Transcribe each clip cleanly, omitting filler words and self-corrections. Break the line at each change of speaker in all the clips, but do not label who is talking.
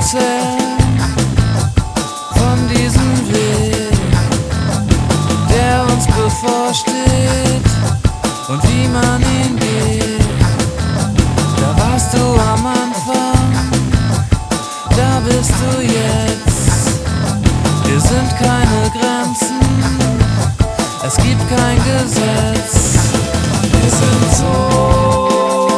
erzähl von diesem Weg, der uns bevorsteht und wie man ihn geht. Da warst du am Anfang, da bist du jetzt. Wir sind keine Grenzen, es gibt kein Gesetz. Wir sind so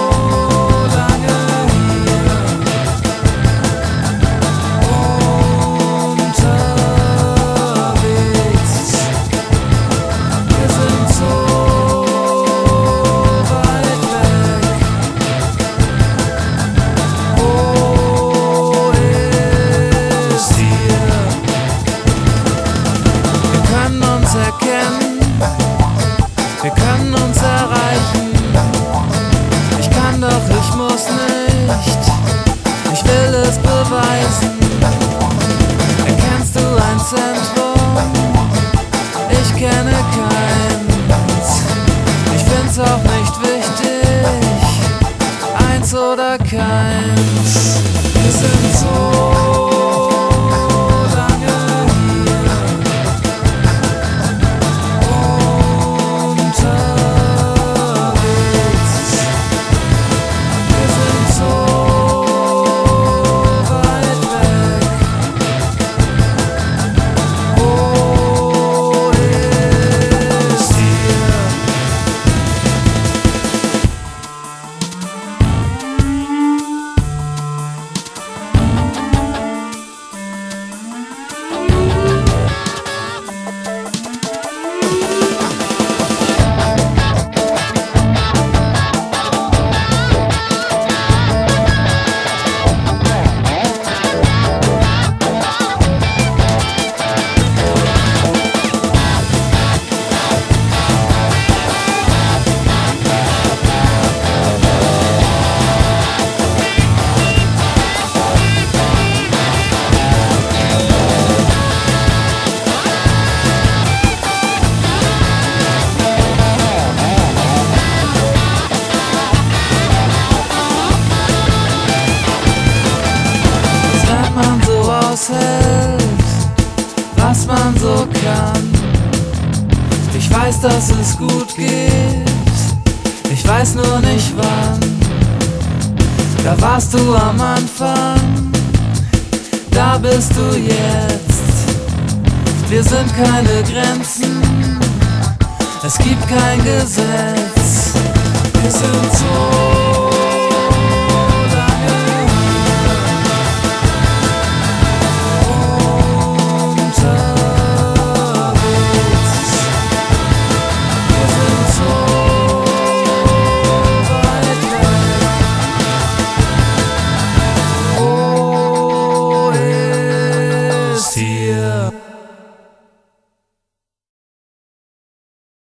wir können uns erreichen. Ich kann, doch ich muss nicht. Ich will es beweisen. Erkennst du ein Zentrum? Ich kenne keins. Ich find's auch nicht wichtig, eins oder keins. Wir sind so was man so kann. Ich weiß, dass es gut geht, ich weiß nur nicht wann. Da warst du am Anfang, da bist du jetzt. Wir sind keine Grenzen, es gibt kein Gesetz. Wir sind so